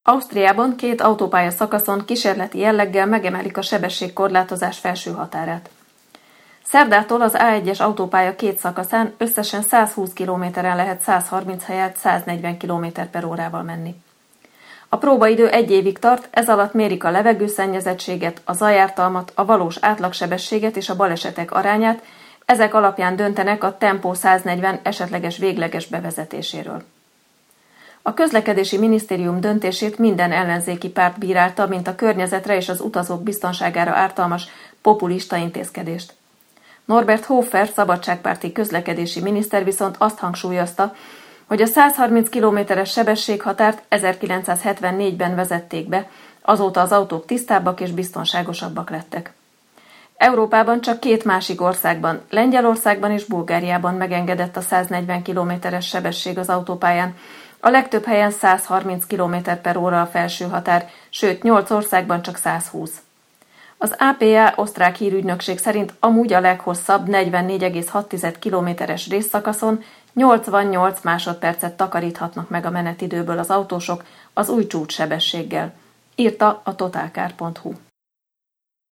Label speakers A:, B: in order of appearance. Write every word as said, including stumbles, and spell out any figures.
A: Ausztriában két autópálya szakaszon kísérleti jelleggel megemelik a sebességkorlátozás felső határát. Szerdától az á egyes autópálya két szakaszán összesen százhúsz kilométeren lehet százharminc helyett száznegyven kilométer per órával menni. A próbaidő egy évig tart, ez alatt mérik a levegőszennyezettséget, a zajártalmat, a valós átlagsebességet és a balesetek arányát, ezek alapján döntenek a Tempó száznegyven esetleges végleges bevezetéséről. A közlekedési minisztérium döntését minden ellenzéki párt bírálta, mint a környezetre és az utazók biztonságára ártalmas populista intézkedést. Norbert Hofer szabadságpárti közlekedési miniszter viszont azt hangsúlyozta, hogy a százharminc kilométeres sebességhatárt ezerkilencszázhetvennégyben vezették be, azóta az autók tisztábbak és biztonságosabbak lettek. Európában csak két másik országban, Lengyelországban és Bulgáriában megengedett a száznegyven kilométeres sebesség az autópályán, a legtöbb helyen százharminc kilométer per óra a felső határ, sőt nyolc országban csak százhúsz. Az á pé á osztrák hírügynökség szerint amúgy a leghosszabb negyvennégy egész hat kilométeres részszakaszon nyolcvannyolc másodpercet takaríthatnak meg a menetidőből az autósok az új csúcssebességgel, írta a totalcar pont hu.